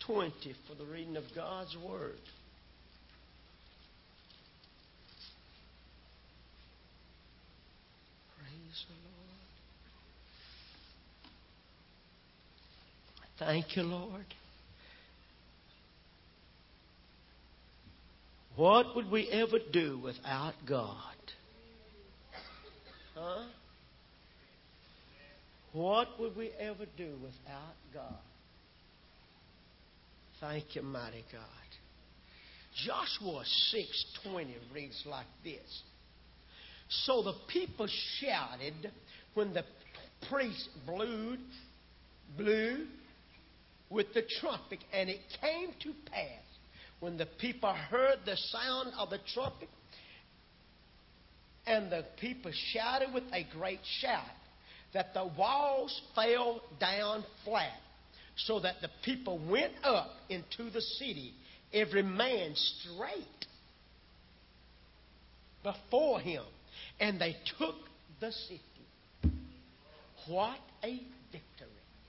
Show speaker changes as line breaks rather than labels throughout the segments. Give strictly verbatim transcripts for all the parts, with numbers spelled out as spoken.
twenty for the reading of God's Word. Praise the Lord. Thank you, Lord. What would we ever do without God? Huh? What would we ever do without God? Thank you, mighty God. Joshua six twenty reads like this. So the people shouted when the priest blew, blew with the trumpet, and it came to pass when the people heard the sound of the trumpet, and the people shouted with a great shout, that the walls fell down flat, so that the people went up into the city, every man straight before him, and they took the city. What a victory!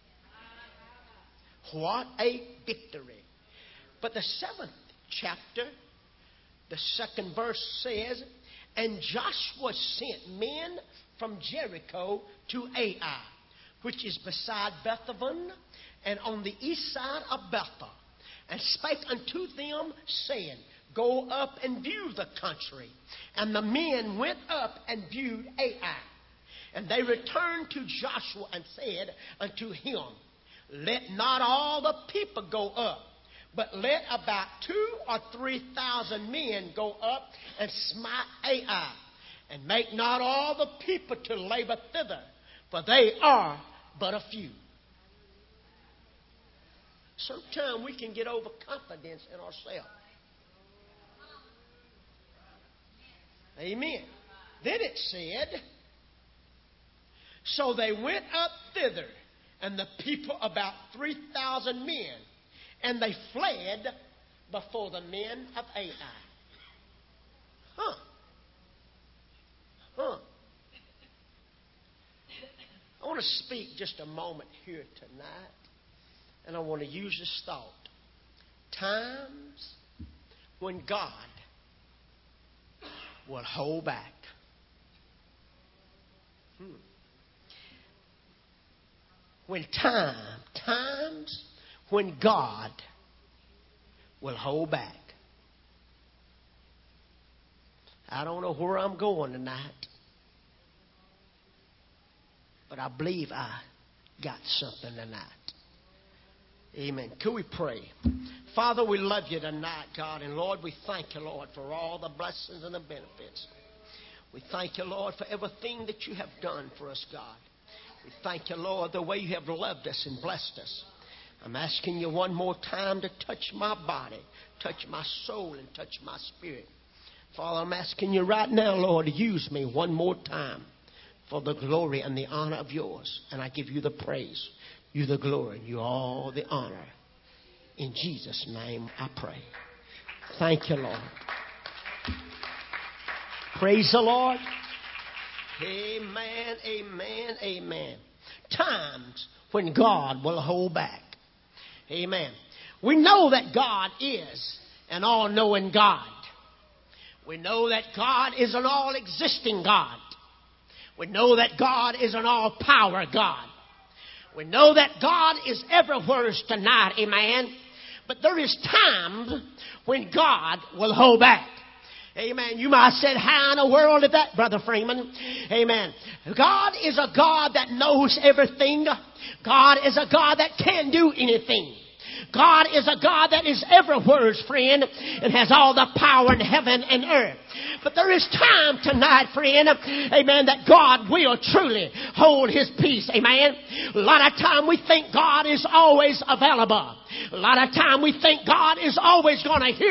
What a victory! But the seventh chapter, the second verse says, and Joshua sent men from Jericho to Ai, which is beside Bethaven, and on the east side of Bethel, and spake unto them, saying, Go up and view the country. And the men went up and viewed Ai. And they returned to Joshua and said unto him, Let not all the people go up, but let about two or three thousand men go up and smite Ai, and make not all the people to labor thither, for they are but a few. Sometimes we can get overconfidence in ourselves. Amen. Then it said, so they went up thither, and the people about three thousand men, and they fled before the men of Ai. Huh. Huh. I want to speak just a moment here tonight, and I want to use this thought. Times when God will hold back. Hmm. When time, times when God will hold back. I don't know where I'm going tonight, but I believe I got something tonight. Amen. Could we pray? Father, we love you tonight, God. And Lord, we thank you, Lord, for all the blessings and the benefits. We thank you, Lord, for everything that you have done for us, God. We thank you, Lord, the way you have loved us and blessed us. I'm asking you one more time to touch my body, touch my soul, and touch my spirit. Father, I'm asking you right now, Lord, to use me one more time for the glory and the honor of yours. And I give you the praise, you the glory, and you all the honor. In Jesus' name I pray. Thank you, Lord. Praise the Lord. Amen, amen, amen. Times when God will hold back. Amen. We know that God is an all-knowing God. We know that God is an all-existing God. We know that God is an all-power God. We know that God is everywhere tonight. Amen. But there is times when God will hold back. Amen. You might have said, how in the world is that, Brother Freeman? Amen. God is a God that knows everything. God is a God that can do anything. God is a God that is everywhere, friend, and has all the power in heaven and earth. But there is time tonight, friend, amen, that God will truly hold his peace, amen. A lot of time we think God is always available. A lot of time we think God is always going to hear us.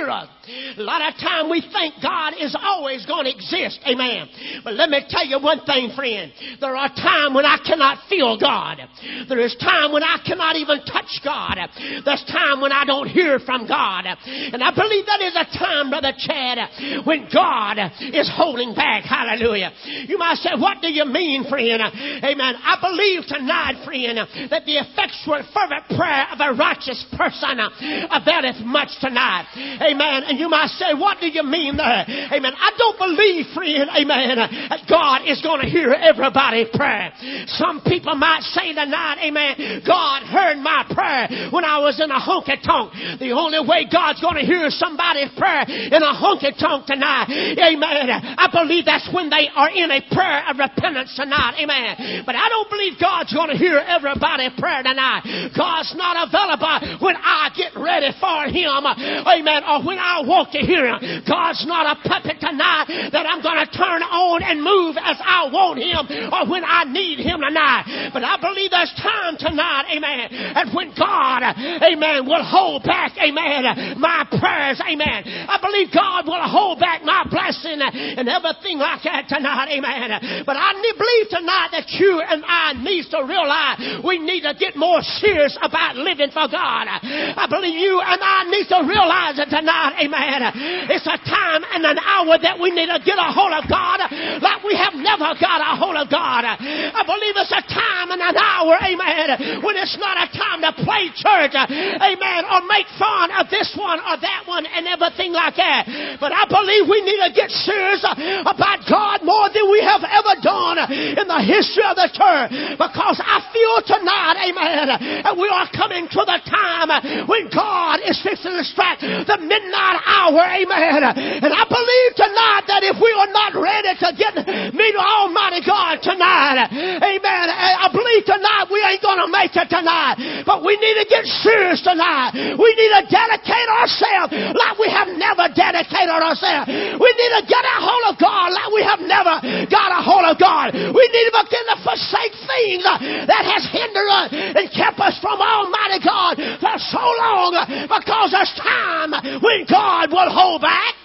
A lot of time we think God is always going to exist. Amen. But let me tell you one thing, friend. There are times when I cannot feel God. There is time when I cannot even touch God. There's time when I don't hear from God. And I believe that is a time, Brother Chad, when God is holding back. Hallelujah. You might say, what do you mean, friend? Amen. I believe tonight, friend, that the effectual fervent prayer of a righteous person availeth much tonight. Amen. And you might say, what do you mean there? Amen. I don't believe, friend, amen, that God is going to hear everybody's prayer. Some people might say tonight, amen, God heard my prayer when I was in a honky-tonk. The only way God's going to hear somebody's prayer in a honky-tonk tonight, amen, I believe that's when they are in a prayer of repentance tonight. Amen. But I don't believe God's going to hear everybody's prayer tonight. God's not available when I get ready for Him. Amen. Or when I want to hear Him. God's not a puppet tonight that I'm going to turn on and move as I want Him or when I need Him tonight. But I believe there's time tonight, amen, and when God, amen, will hold back, amen, my prayers, amen. I believe God will hold back my blessing and everything like that tonight, amen. But I believe tonight that you and I need to realize we need to get more serious about living for God. I believe you and I need to realize it tonight, amen. It's a time and an hour that we need to get a hold of God like we have never got a hold of God. I believe it's a time and an hour, amen, when it's not a time to play church, amen, or make fun of this one or that one and everything like that. But I believe we need to get serious about God more than we have ever done in the history of the church, because I feel tonight, amen, that we are coming to the time when God is fixing to strike the midnight hour, amen. And I believe tonight that if we are not ready to get meet Almighty God tonight, amen, I believe tonight we ain't going to make it tonight. But we need to get serious tonight. We need to dedicate ourselves like we have never dedicated ourselves. We need to get a hold of God like we have never got a hold of God. We need to begin to forsake things that has hindered us and kept us from Almighty God for so long, because there's time when God will hold back.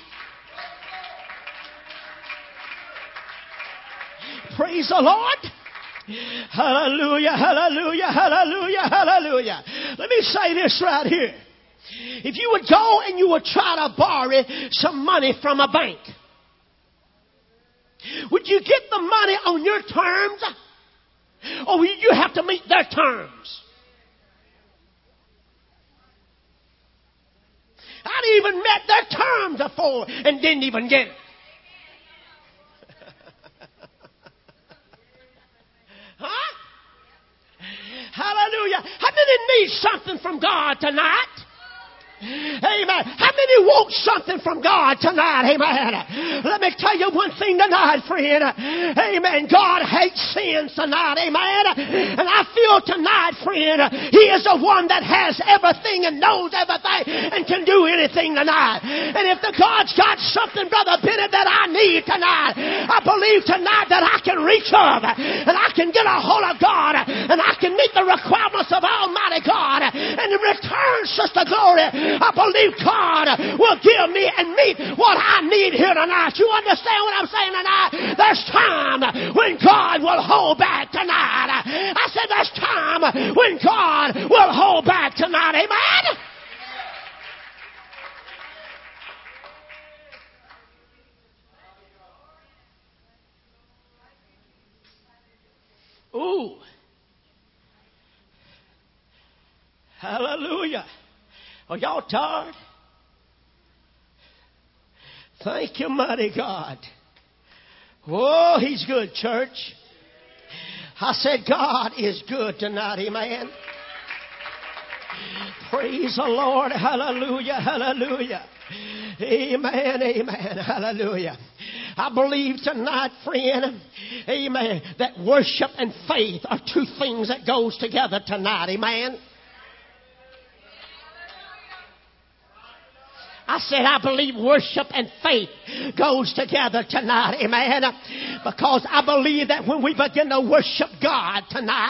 Praise the Lord. Hallelujah, hallelujah, hallelujah, hallelujah. Let me say this right here. If you would go and you would try to borrow some money from a bank, would you get the money on your terms, or will you have to meet their terms? I'd even met their terms before and didn't even get it. Huh? Hallelujah. How many need something from God tonight? Amen. How many want something from God tonight? Amen. Let me tell you one thing tonight, friend. Amen. God hates sins tonight. Amen. And I feel tonight, friend, He is the one that has everything and knows everything and can do anything tonight. And if the God's got something, Brother Bennett, that I need tonight, I believe tonight that I can reach up and I can get a hold of God and I can meet the requirements of Almighty God. And in return, Sister Glory, I believe God will give me and me what I need here tonight. You understand what I'm saying tonight? There's time when God will hold back tonight. I said there's time when God will hold back tonight. Amen? Ooh. Hallelujah. Are y'all tired? Thank you, mighty God. Oh, He's good, church. I said God is good tonight, amen. Praise the Lord. Hallelujah, hallelujah. Amen, amen, hallelujah. I believe tonight, friend, amen, that worship and faith are two things that goes together tonight, amen. I said, I believe worship and faith goes together tonight, amen. Because I believe that when we begin to worship God tonight,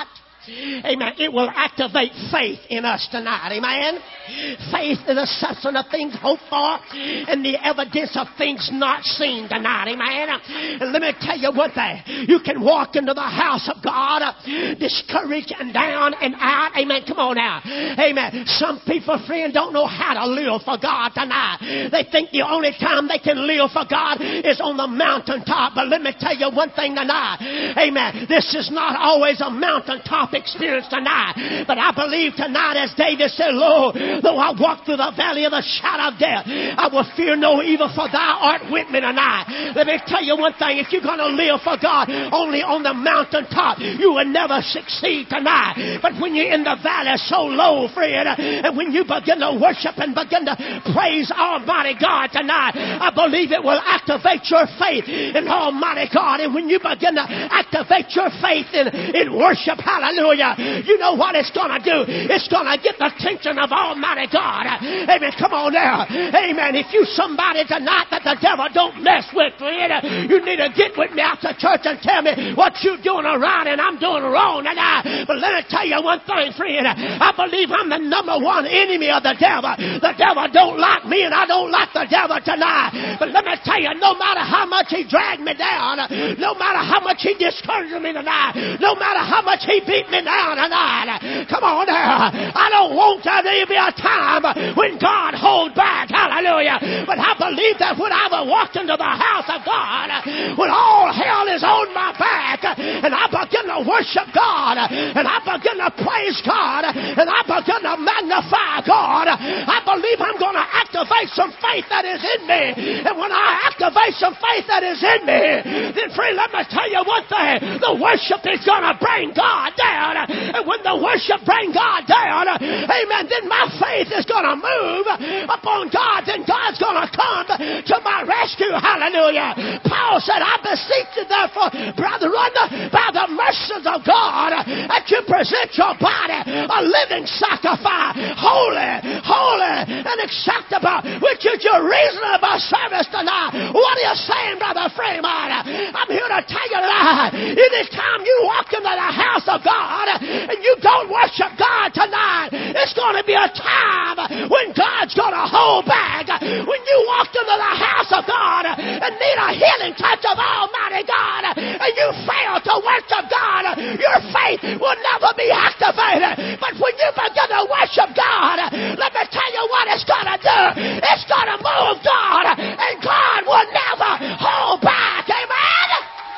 Amen. It will activate faith in us tonight. Amen. Faith is the substance of things hoped for and the evidence of things not seen tonight. Amen. And let me tell you one thing. You can walk into the house of God discouraged and down and out. Amen. Come on now. Amen. Some people, friend, don't know how to live for God tonight. They think the only time they can live for God is on the mountaintop. But let me tell you one thing tonight. Amen. This is not always a mountaintop experience tonight. But I believe tonight, as David said, Lord, though I walk through the valley of the shadow of death, I will fear no evil, for thou art with me tonight. Let me tell you one thing. If you're going to live for God only on the mountaintop, you will never succeed tonight. But when you're in the valley so low, friend, and when you begin to worship and begin to praise Almighty God tonight, I believe it will activate your faith in Almighty God. And when you begin to activate your faith in, in worship, hallelujah, you know what it's going to do? It's going to get the attention of Almighty God. Amen. Come on now. Amen. If you somebody tonight that the devil don't mess with, friend, you need to get with me out to church and tell me what you're doing right and I'm doing wrong tonight. But let me tell you one thing, friend. I believe I'm the number one enemy of the devil. The devil don't like me and I don't like the devil tonight. But let me tell you, no matter how much he dragged me down, no matter how much he discouraged me tonight, no matter how much he beat me down tonight, come on now. I don't want there to be a time when God holds back. Hallelujah. But I believe that when I walked into the house of God, when all hell is on my back, and I begin to worship God, and I begin to praise God, and I begin to magnify God, I believe I'm going to activate some faith that is in me. And when I activate some faith that is in me, then friend, let me tell you one thing. The worship is going to bring God down. And when the worship brings God down, amen, then my faith is going to move upon God. Then God's going to come to my rescue. Hallelujah. Paul said, I beseech you therefore, brethren, by the mercies of God, that you present your body a living sacrifice, holy, holy, and acceptable, which is your reasonable service tonight. What are you saying, Brother Fremont? I'm here to tell you tonight, anytime you walk into the house of God and you don't worship God tonight, it's going to be a time when God's going to hold back. When you walk into the house of God and need a healing touch of Almighty God and you fail to worship God, your faith will never be activated. But when you begin to worship God, let me tell you what it's going to do. It's going to move God, and God will never hold back. Amen?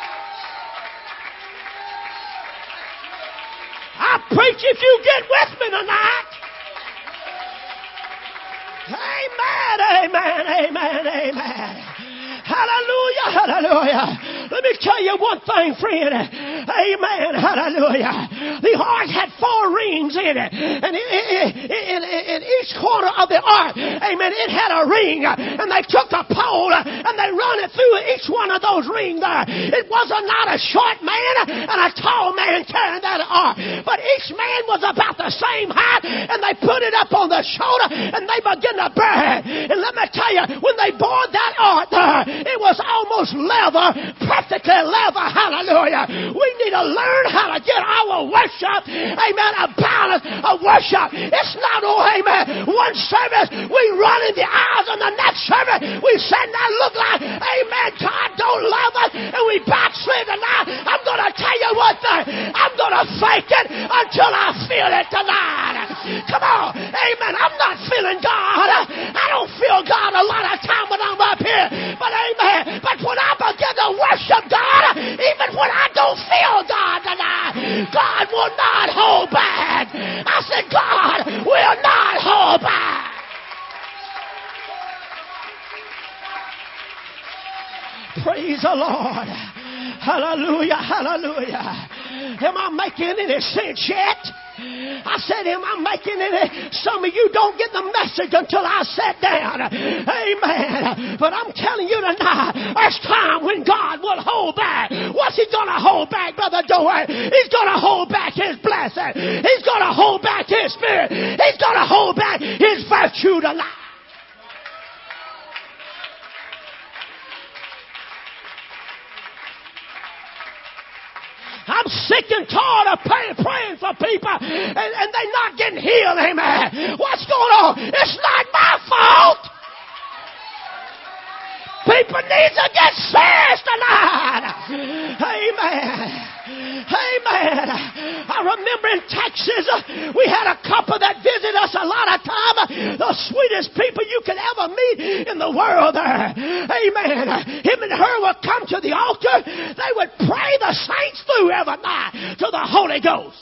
I preach if you get with me tonight. Amen, amen, amen, amen. Hallelujah, hallelujah. Let me tell you one thing, friend. Amen, hallelujah. The ark had four rings in it. And in, in, in each corner of the ark, amen, it had a ring. And they took a pole and they run it through each one of those rings there. It wasn't not a short man and a tall man carrying that ark. But each man was about the same height. And they put it up on the shoulder and they began to bear it. And let me tell you, when they bore that ark there, it was almost leather, perfectly leather. Hallelujah. We need to learn how to get our worship, amen, a balance of worship. It's not, oh, amen, one service we run in the aisles and the next service we send that look like, amen, God don't love us and we backslid tonight. I'm going to tell you one thing. I'm going to fake it until I feel it tonight. Come on. Amen. I'm not feeling God. I don't feel God a lot of time when I'm up here. But amen. But when I begin to worship God, even when I don't feel God tonight, God will not hold back. I said, God will not hold back. Praise the Lord. Hallelujah, hallelujah. Am I making any sense yet? I said, am I making any? Some of you don't get the message until I sat down. Amen. But I'm telling you tonight, there's time when God will hold back. What's he going to hold back, Brother Joey? He's going to hold back his blessing. He's going to hold back his spirit. He's going to hold back his virtue tonight. I'm sick and tired of pay, praying for people and, and they're not getting healed. Amen. What's going on? It's not my fault. People need to get serious tonight. Amen. Amen. I remember in Texas, uh, we had a couple that visited us a lot of time. Uh, the sweetest people you could ever meet in the world there. Amen. Uh, him and her would come to the altar. They would pray the saints through every night to the Holy Ghost.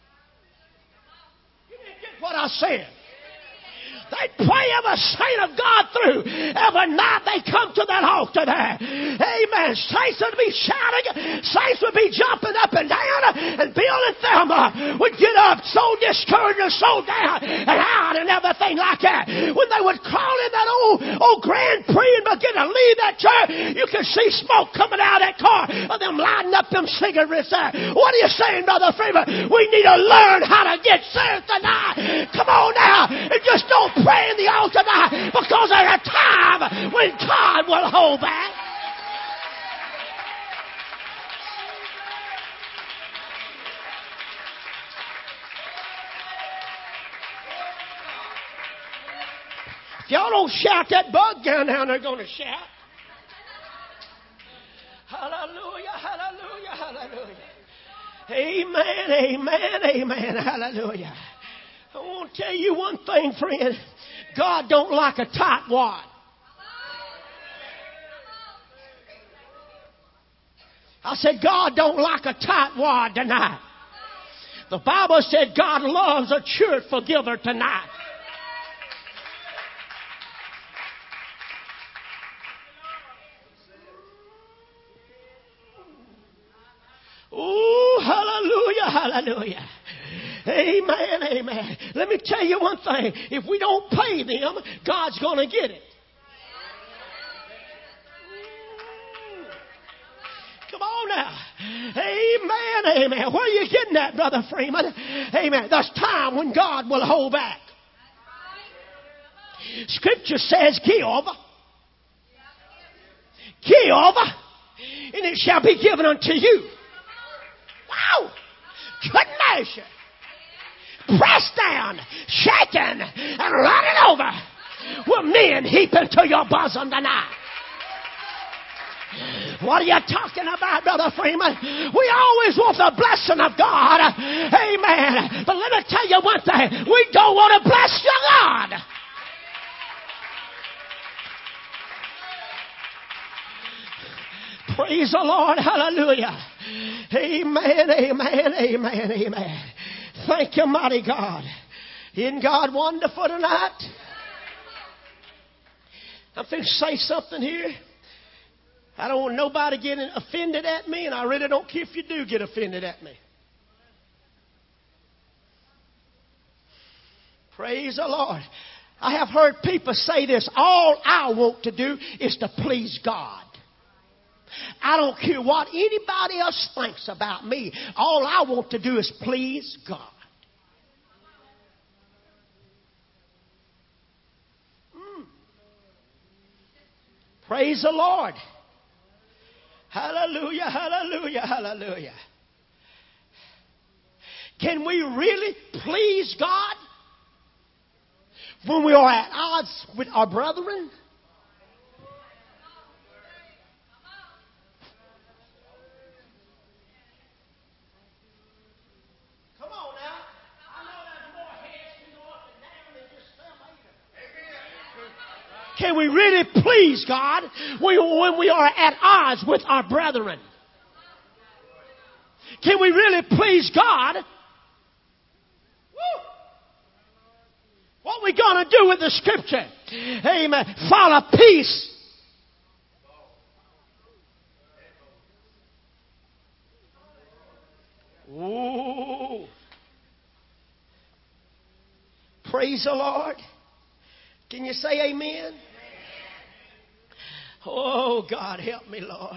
You didn't get what I said. They pray every saint of God through. Every night they come to that altar there. Amen. Saints would be shouting. Saints would be jumping up and down. And Bill and Thelma would get up so discouraged and so down and out and everything like that. When they would call in that old, old Grand Prix and begin to leave that church, you could see smoke coming out of that car of them lighting up them cigarettes there. What are you saying, Brother Freeman? We need to learn how to get saved tonight. Come on now. And just don't pray in the altar tonight, because there's a time when God will hold back. If y'all don't shout, that bug down there, they're going to shout. Hallelujah, hallelujah, hallelujah. Amen, amen, amen, hallelujah. I want to tell you one thing, friend. God don't like a tightwad. I said, God don't like a tightwad tonight. The Bible said God loves a church forgiver tonight. Oh, hallelujah, hallelujah. Amen, amen. Let me tell you one thing. If we don't pay them, God's going to get it. Come on now. Amen, amen. Where are you getting that, Brother Freeman? Amen. There's time when God will hold back. Scripture says, give. Give, and it shall be given unto you. Wow. Good measure. Pressed down, shaken, and running over, will men heap into your bosom tonight. What are you talking about, Brother Freeman? We always want the blessing of God. Amen. But let me tell you one thing. We don't want to bless your God. Praise the Lord. Hallelujah. Amen, amen, amen, amen. Thank you, mighty God. Isn't God wonderful tonight? I'm going to say something here. I don't want nobody getting offended at me, and I really don't care if you do get offended at me. Praise the Lord. I have heard people say this. All I want to do is to please God. I don't care what anybody else thinks about me. All I want to do is please God. Mm. Praise the Lord. Hallelujah, hallelujah, hallelujah. Can we really please God when we are at odds with our brethren? Can we really please God when we are at odds with our brethren? Can we really please God? Woo! What are we going to do with the scripture? Amen. Follow peace. Ooh. Praise the Lord. Can you say amen? Oh, God, help me, Lord.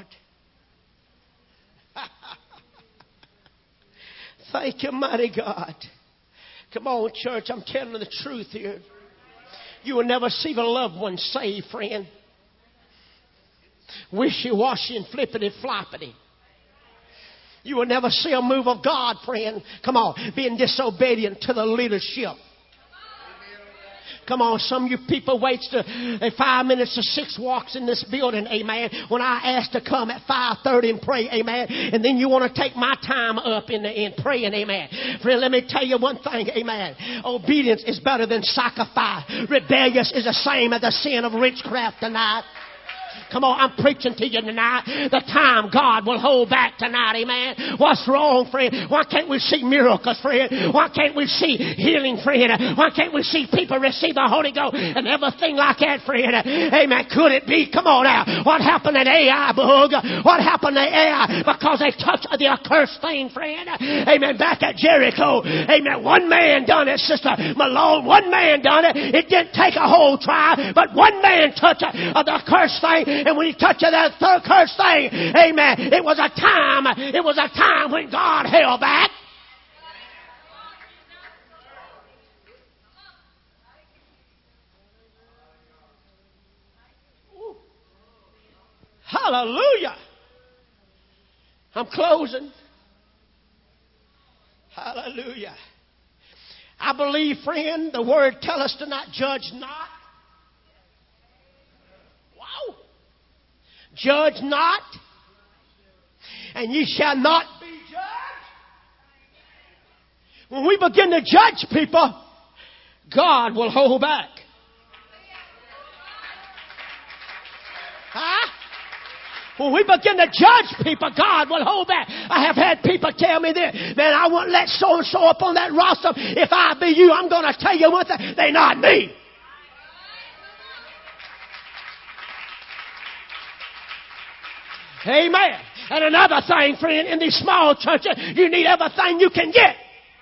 Thank you, mighty God. Come on, church, I'm telling you the truth here. You will never see the loved one saved, friend. Wishy-washy and flippity-floppity. You will never see a move of God, friend. Come on, being disobedient to the leadership. Come on, some of you people wait to uh, five minutes or six walks in this building, amen, when I asked to come at five thirty and pray, amen, and then you want to take my time up in, the, in praying, amen. Friend, let me tell you one thing, amen. Obedience is better than sacrifice. Rebellious is the same as the sin of witchcraft tonight. Come on, I'm preaching to you tonight. The time God will hold back tonight, amen. What's wrong, friend? Why can't we see miracles, friend? Why can't we see healing, friend? Why can't we see people receive the Holy Ghost and everything like that, friend? Amen. Could it be? Come on now. What happened in A I, bug? What happened in A I? Because they touched the accursed thing, friend. Amen. Back at Jericho. Amen. One man done it, Sister Malone. One man done it. It didn't take a whole tribe, but one man touched uh, the accursed thing. And when he touched that third cursed thing, amen, it was a time, it was a time when God held back. Ooh. Hallelujah. I'm closing. Hallelujah. I believe, friend, the word tells us to not judge not. Wow. Judge not, and ye shall not be judged. When we begin to judge people, God will hold back. Huh? When we begin to judge people, God will hold back. I have had people tell me this, man, I won't let so-and-so up on that roster. If I be you, I'm going to tell you one thing, they're not me. Amen. And another thing, friend, in these small churches, you need everything you can get.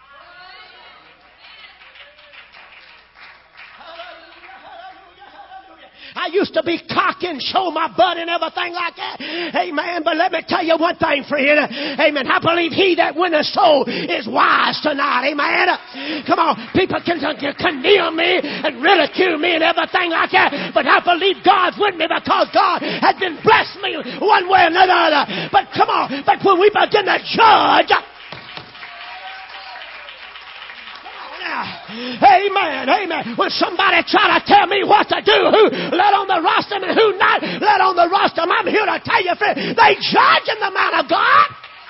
I used to be cocky and show my butt and everything like that. Amen. But let me tell you one thing, friend. Amen. I believe he that winneth soul is wise tonight. Amen. Come on. People can condemn me and ridicule me and everything like that. But I believe God's with me because God has been blessed me one way or another. But come on. But when we begin to judge, amen, amen. When somebody try to tell me what to do, who let on the roster and who not let on the roster, I'm here to tell you, friend, they judging the man of God.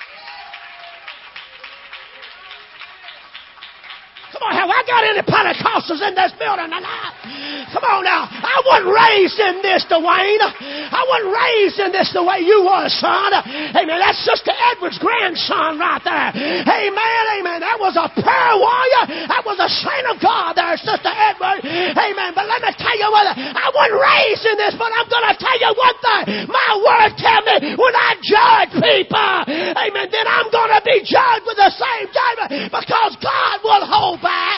Come on, have I got any Pentecostals in this building tonight? Come on now. I wasn't raised in this, Dwayne. I wasn't raised in this the way you was, son. Amen. That's Sister Edwards' grandson right there. Amen, amen. That was a prayer warrior. That was a saint of God there, Sister Edwards. Amen. But let me tell you what, I wasn't raised in this, but I'm going to tell you one thing. My word tell me when I judge people, amen, then I'm going to be judged with the same judgment because God will hold back.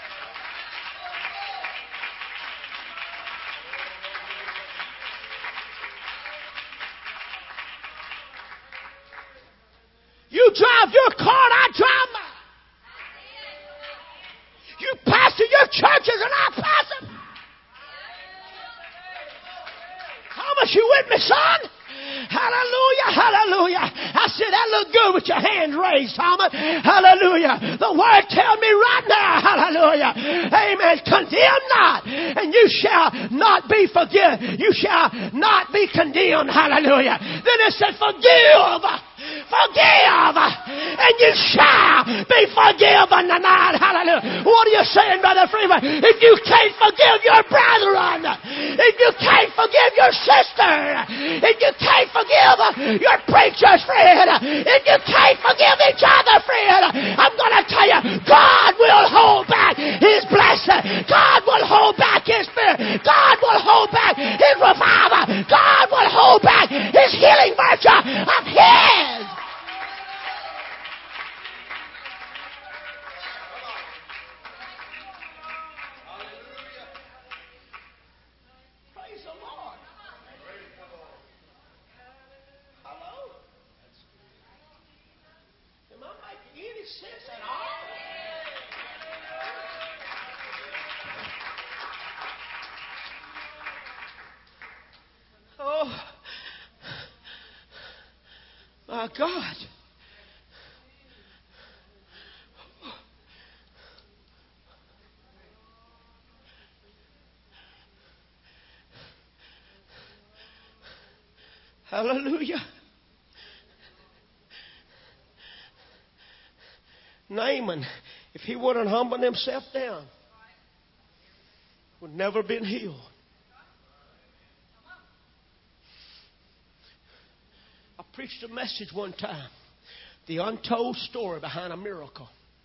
You drive your car and I drive mine. You pastor your churches and I pastor mine. Thomas, you with me, son? Hallelujah, hallelujah. I said, that look good with your hands raised, Thomas. Hallelujah. The word tells me right now, hallelujah. Amen. Condemn not, and you shall not be forgiven. You shall not be condemned. Hallelujah. Then it said, forgive. Forgive, and you shall be forgiven tonight. Hallelujah. What are you saying, Brother Freeman? If you can't forgive your brethren, if you can't forgive your sister, if you can't forgive your preacher's friend, if you can't forgive each other, friend, I'm going to tell you, God will hold back His blessing. God will hold back His spirit. God will hold back His revival. God will hold back His healing virtue of His. Oh, my God. Hallelujah. Naaman, if he wouldn't humble himself down, would never been healed. I preached a message one time, the untold story behind a miracle.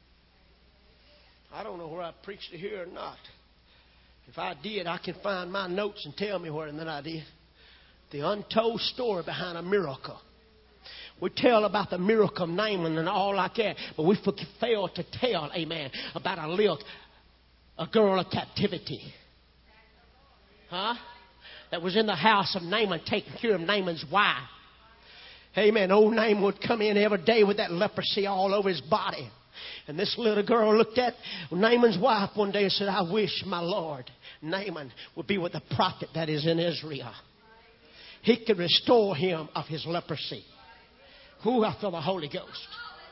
I don't know where I preached it here or not. If I did, I can find my notes and tell me where and then I did. The untold story behind a miracle. We tell about the miracle of Naaman and all like that, but we fail to tell, amen, about a little, a girl of captivity. Huh? That was in the house of Naaman taking care of Naaman's wife. Amen. Old Naaman would come in every day with that leprosy all over his body. And this little girl looked at Naaman's wife one day and said, I wish my Lord Naaman would be with the prophet that is in Israel. He could restore him of his leprosy. Who I feel the Holy Ghost.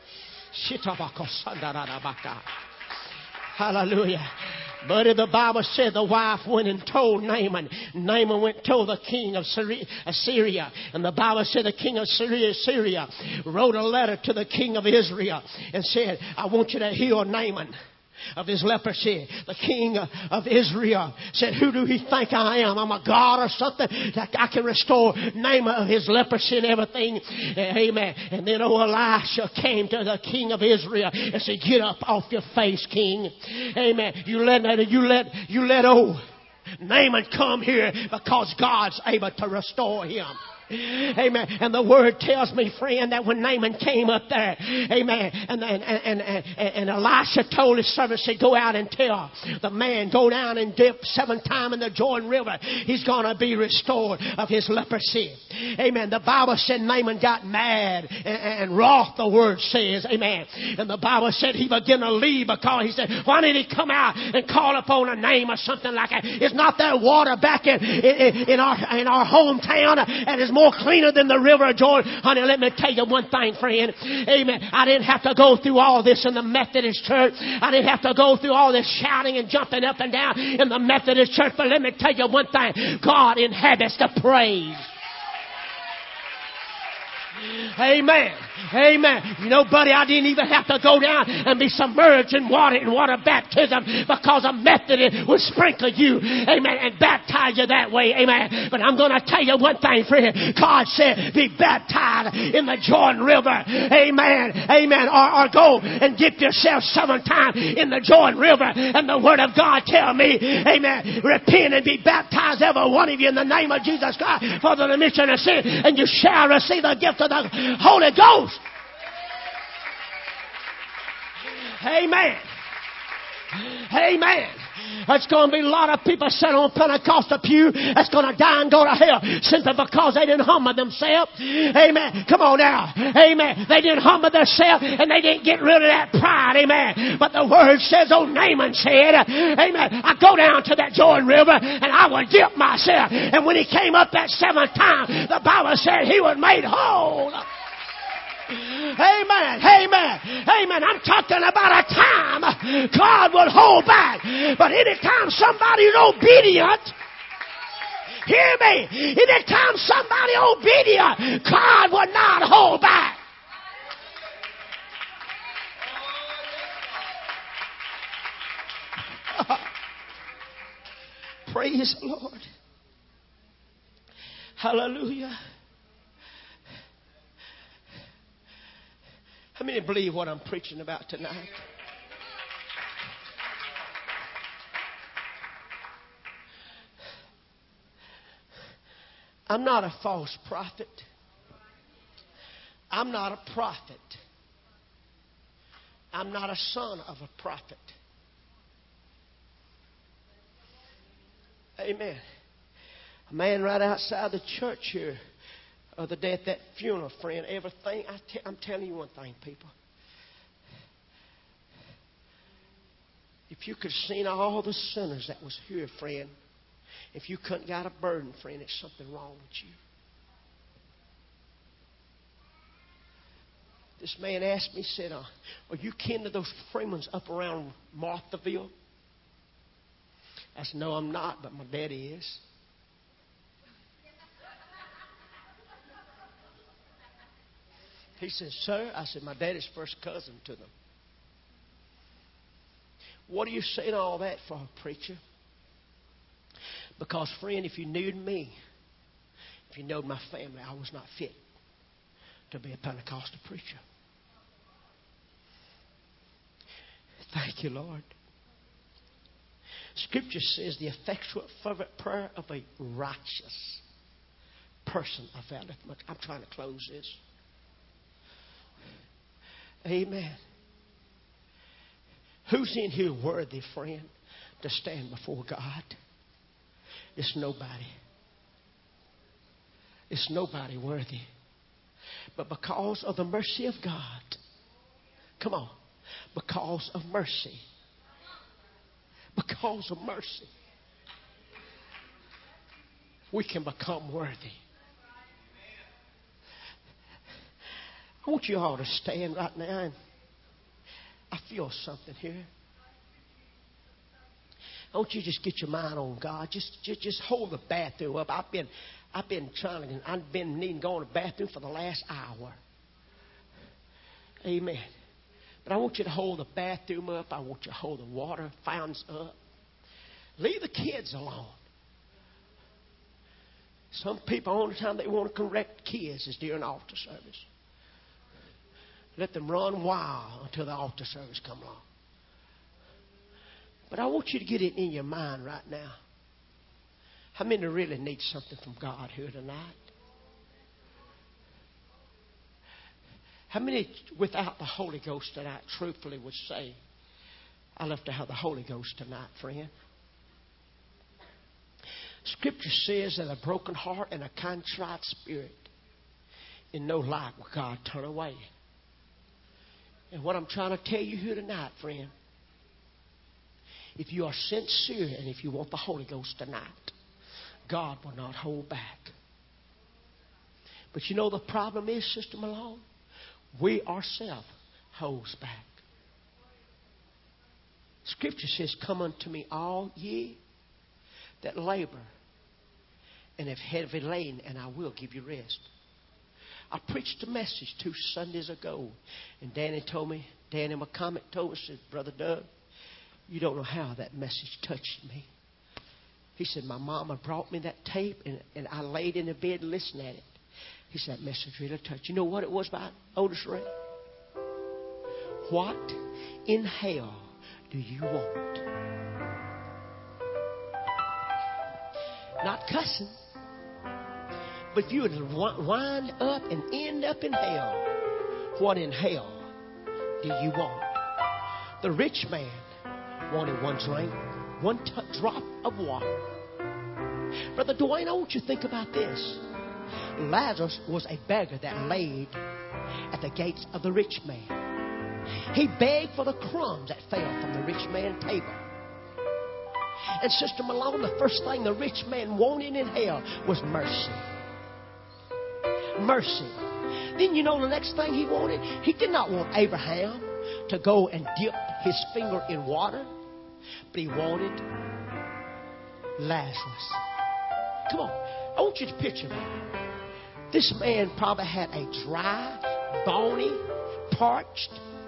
Hallelujah. But the Bible said the wife went and told Naaman. Naaman went and told the king of Syria. And the Bible said the king of Syria, Syria wrote a letter to the king of Israel and said, I want you to heal Naaman of his leprosy. The king of Israel said, who do he think I am? I'm a god or something that I can restore Naaman of his leprosy and everything. Amen. And then old Elisha came to the king of Israel and said, get up off your face, king. Amen. You let you let you let old Naaman come here because God's able to restore him. Amen. And the word tells me, friend, that when Naaman came up there, amen, and and and, and, and Elisha told his servant, said, go out and tell the man, go down and dip seven times in the Jordan River. He's going to be restored of his leprosy. Amen. The Bible said Naaman got mad and, and wroth, the word says. Amen. And the Bible said he began to leave because he said, why did he come out and call upon a name or something like that? It's not that water back in, in, in our in our hometown and it's more cleaner than the river of Jordan. Honey, let me tell you one thing, friend. Amen. I didn't have to go through all this in the Methodist church. I didn't have to go through all this shouting and jumping up and down in the Methodist church. But let me tell you one thing. God inhabits the praise. Amen. Amen. You know, buddy, I didn't even have to go down and be submerged in water in water baptism because a Methodist would sprinkle you, amen, and baptize you that way. Amen. But I'm going to tell you one thing, friend. God said, be baptized in the Jordan River. Amen. Amen. Or, or go and dip yourself seven times in the Jordan River. And the word of God tell me, amen, repent and be baptized, every one of you, in the name of Jesus Christ for the remission of sin, and you shall receive the gift of the Holy Ghost. Amen. Amen. There's going to be a lot of people sitting on Pentecostal pew that's going to die and go to hell simply because they didn't humble themselves. Amen. Come on now. Amen. They didn't humble themselves and they didn't get rid of that pride. Amen. But the word says, oh, Naaman said, amen, I go down to that Jordan River and I will dip myself. And when he came up that seventh time, the Bible said he was made whole. Amen. Amen. Amen. I'm talking about a time God will hold back. But anytime somebody's obedient, hear me, anytime somebody obedient, God will not hold back. Praise the Lord. Hallelujah. How many believe what I'm preaching about tonight? I'm not a false prophet. I'm not a prophet. I'm not a son of a prophet. Amen. A man right outside the church here the other day at that funeral, friend, everything, I te- I'm telling you one thing, people. If you could have seen all the sinners that was here, friend, if you couldn't got a burden, friend, it's something wrong with you. This man asked me, said, uh, are you kin to those Freemans up around Marthaville? I said, no, I'm not, but my daddy is. He says, sir, I said, my daddy's first cousin to them. What are you saying all that for, preacher? Because, friend, if you knew me, if you knowed my family, I was not fit to be a Pentecostal preacher. Thank you, Lord. Scripture says the effectual fervent prayer of a righteous person availeth much. I'm trying to close this. Amen. Who's in here worthy, friend, to stand before God? It's nobody. It's nobody worthy. But because of the mercy of God, come on, because of mercy, because of mercy, we can become worthy. I want you all to stand right now. And I feel something here. I want you to just get your mind on God. Just, just, just hold the bathroom up. I've been, I've been trying to. I've been needing to go to the bathroom for the last hour. Amen. But I want you to hold the bathroom up. I want you to hold the water fountains up. Leave the kids alone. Some people, the only time they want to correct kids is during altar service. Let them run wild until the altar service come along. But I want you to get it in your mind right now. How many really need something from God here tonight? How many without the Holy Ghost tonight truthfully would say, I love to have the Holy Ghost tonight, friend? Scripture says that a broken heart and a contrite spirit in no light will God turn away. And what I'm trying to tell you here tonight, friend, if you are sincere and if you want the Holy Ghost tonight, God will not hold back. But you know the problem is, Sister Malone, we ourselves holds back. Scripture says, come unto me all ye that labor and have heavy laden, and I will give you rest. I preached a message two Sundays ago, and Danny told me, Danny McCormick told me, said, Brother Doug, you don't know how that message touched me. He said, my mama brought me that tape, and, and I laid in the bed and listened at it. He said, that message really touched. You know what it was about, Otis Ray? What in hell do you want? Not cussing. But if you would wind up and end up in hell, what in hell do you want? The rich man wanted one drink, one t- drop of water. Brother Dwayne, I want you to think about this. Lazarus was a beggar that laid at the gates of the rich man. He begged for the crumbs that fell from the rich man's table. And Sister Malone, the first thing the rich man wanted in hell was mercy. Mercy. Then you know the next thing he wanted? He did not want Abraham to go and dip his finger in water, but he wanted Lazarus. Come on. I want you to picture that. This man probably had a dry, bony, parched,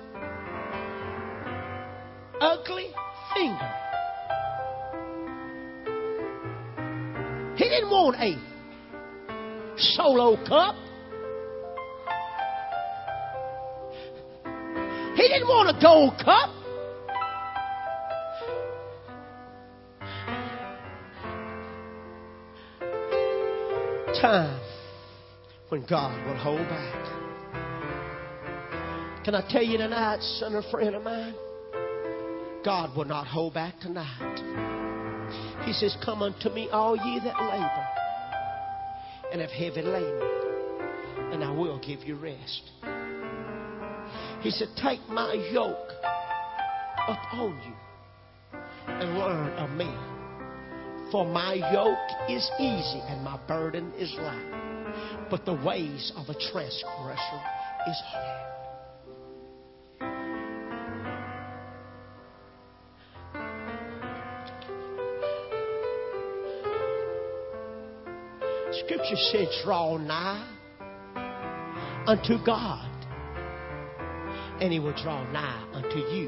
ugly finger. He didn't want a solo cup. He didn't want a gold cup. Time when God will hold back. Can I tell you tonight, son or friend of mine, God will not hold back tonight. He says, come unto me all ye that labor and have heavy laden, and I will give you rest. He said, take my yoke upon you and learn of me. For my yoke is easy and my burden is light. But the ways of a transgressor is hard. Scripture said, draw nigh unto God, and He will draw nigh unto you.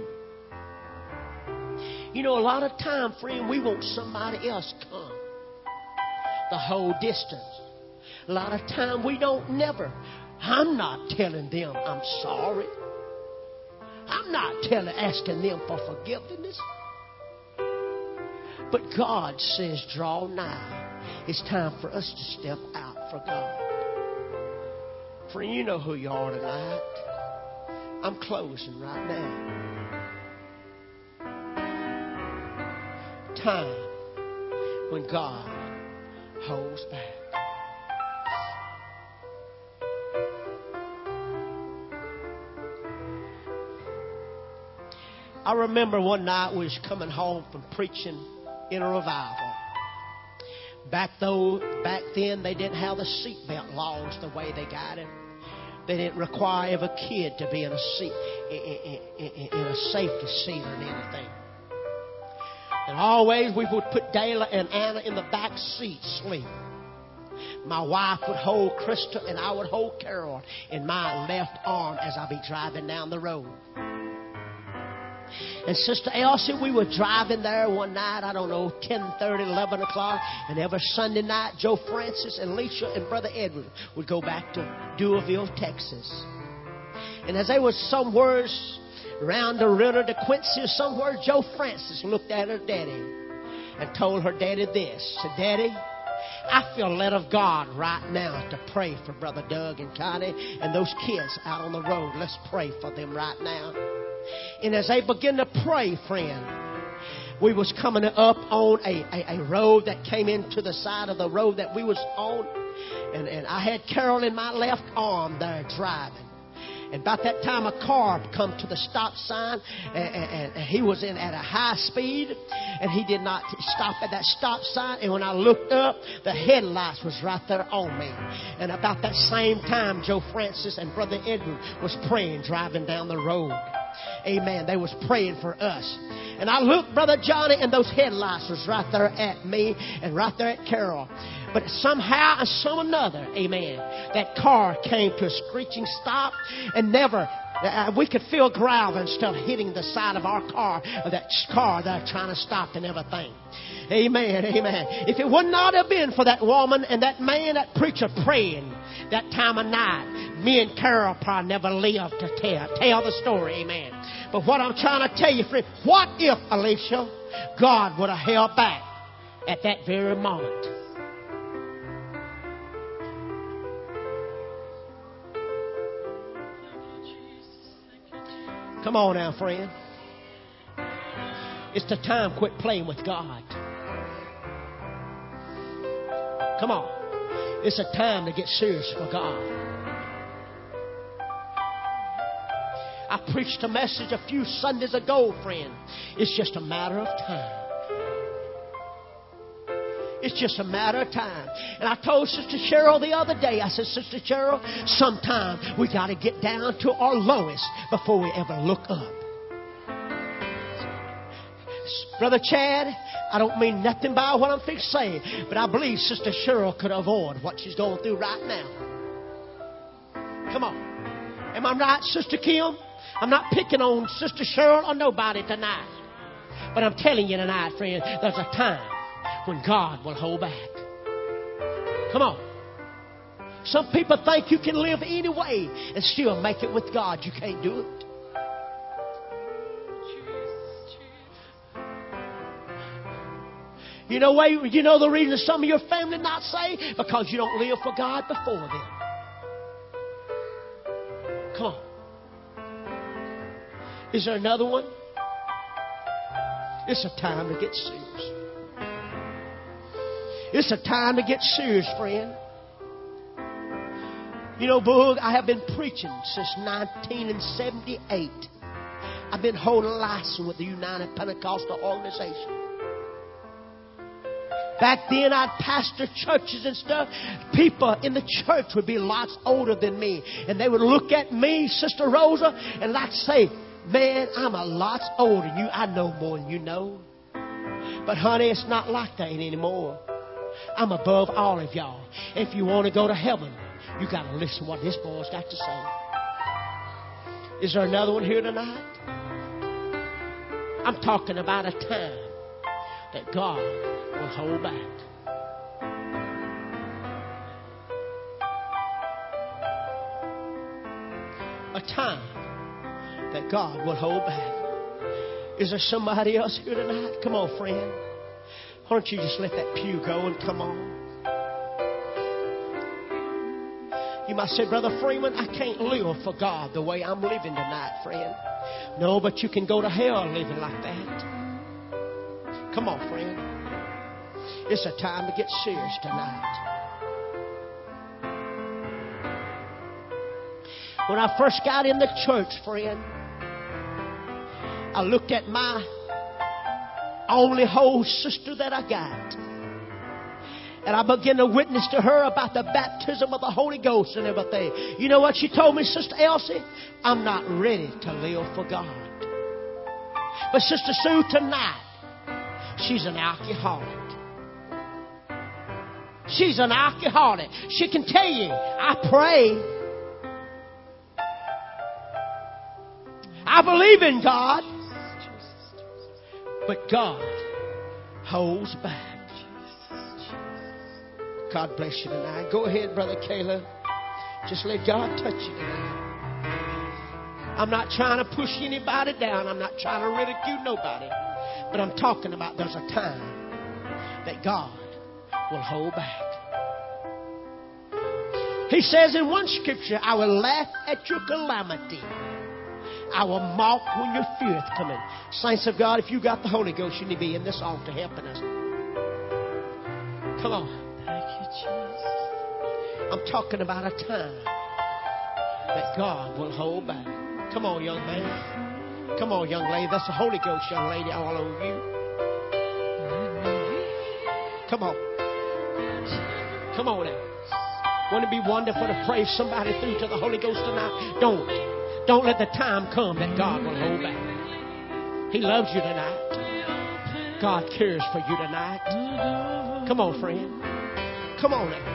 You know, a lot of time, friend, we want somebody else come the whole distance. A lot of time we don't never. I'm not telling them I'm sorry. I'm not telling, asking them for forgiveness. But God says, draw nigh. It's time for us to step out for God. Friend, you know who you are tonight. I'm closing right now. Time when God holds back. I remember one night we was coming home from preaching in a revival. Back though, back then they didn't have the seatbelt laws the way they got it. They didn't require every kid to be in a seat, in, in, in, in a safety seat or anything. And always we would put Dayla and Anna in the back seat, sleep. My wife would hold Krista and I would hold Carol in my left arm as I'd be driving down the road. And Sister Elsie, we were driving there one night, I don't know, ten thirty, eleven o'clock. And every Sunday night, Joe Francis and Alicia and Brother Edward would go back to Deweyville, Texas. And as they was somewhere around the river to Quincy or somewhere, Joe Francis looked at her daddy and told her daddy this. Said, Daddy, I feel led of God right now to pray for Brother Doug and Connie and those kids out on the road. Let's pray for them right now. And as they began to pray, friend, we was coming up on a, a, a road that came into the side of the road that we was on. And, and I had Carol in my left arm there driving. And about that time, a car come to the stop sign, and, and, and he was in at a high speed, and he did not stop at that stop sign. And when I looked up, the headlights was right there on me. And about that same time, Joe Francis and Brother Edward was praying, driving down the road. Amen. They was praying for us. And I looked, Brother Johnny, and those headlights was right there at me and right there at Carol. But somehow and some another, amen, that car came to a screeching stop and never, uh, we could feel gravel and stuff hitting the side of our car, or that car there trying to stop and everything. Amen, amen. If it would not have been for that woman and that man, that preacher praying that time of night, me and Carol probably never lived to tell, tell the story, amen. But what I'm trying to tell you, friend, what if, Alicia, God would have held back at that very moment? Come on now, friend. It's the time quit playing with God. Come on. It's a time to get serious for God. I preached a message a few Sundays ago, friend. It's just a matter of time. It's just a matter of time. And I told Sister Cheryl the other day, I said, Sister Cheryl, sometime we got to get down to our lowest before we ever look up. Brother Chad, I don't mean nothing by what I'm fixing to say, but I believe Sister Cheryl could avoid what she's going through right now. Come on. Am I right, Sister Kim? I'm not picking on Sister Cheryl or nobody tonight. But I'm telling you tonight, friend, there's a time when God will hold back. Come on. Some people think you can live any way and still make it with God. You can't do it. You know why? You know the reason some of your family not saved? Because you don't live for God before them. Come on. Is there another one? It's a time to get serious. It's a time to get serious, friend. You know, Boog, I have been preaching since nineteen seventy-eight. I've been holding a license with the United Pentecostal Organization. Back then, I'd pastor churches and stuff. People in the church would be lots older than me. And they would look at me, Sister Rosa, and like say, man, I'm a lot older than you. I know more than you know. But honey, it's not like that anymore. I'm above all of y'all. If you want to go to heaven, you got to listen to what this boy's got to say. Is there another one here tonight? I'm talking about a time that God will hold back. A time that God will hold back. Is there somebody else here tonight? Come on, friend. Why don't you just let that pew go and come on? You might say, Brother Freeman, I can't live for God the way I'm living tonight, friend. No, but you can go to hell living like that. Come on, friend. It's a time to get serious tonight. When I first got in the church, friend, I looked at my only whole sister that I got. And I began to witness to her about the baptism of the Holy Ghost and everything. You know what she told me, Sister Elsie? I'm not ready to live for God. But Sister Sue, tonight, she's an alcoholic. She's an alcoholic. She can tell you, I pray. I believe in God. But God holds back. God bless you tonight. Go ahead, Brother Caleb. Just let God touch you tonight. I'm not trying to push anybody down. I'm not trying to ridicule nobody. But I'm talking about there's a time that God will hold back. He says in one scripture, I will laugh at your calamity. I will mock when your fear is coming. Saints of God, if you got the Holy Ghost, you need to be in this altar helping us. Come on. Thank you, Jesus. I'm talking about a time that God will hold back. Come on, young man. Come on, young lady. That's the Holy Ghost, young lady, all over you. Come on. Come on now. Wouldn't it be wonderful to pray somebody through to the Holy Ghost tonight? Don't. Don't let the time come that God will hold back. He loves you tonight. God cares for you tonight. Come on, friend. Come on now.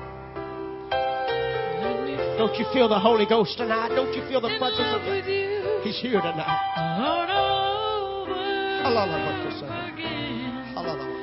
Don't you feel the Holy Ghost tonight? Don't you feel the presence of God? He's here tonight. Hallelujah.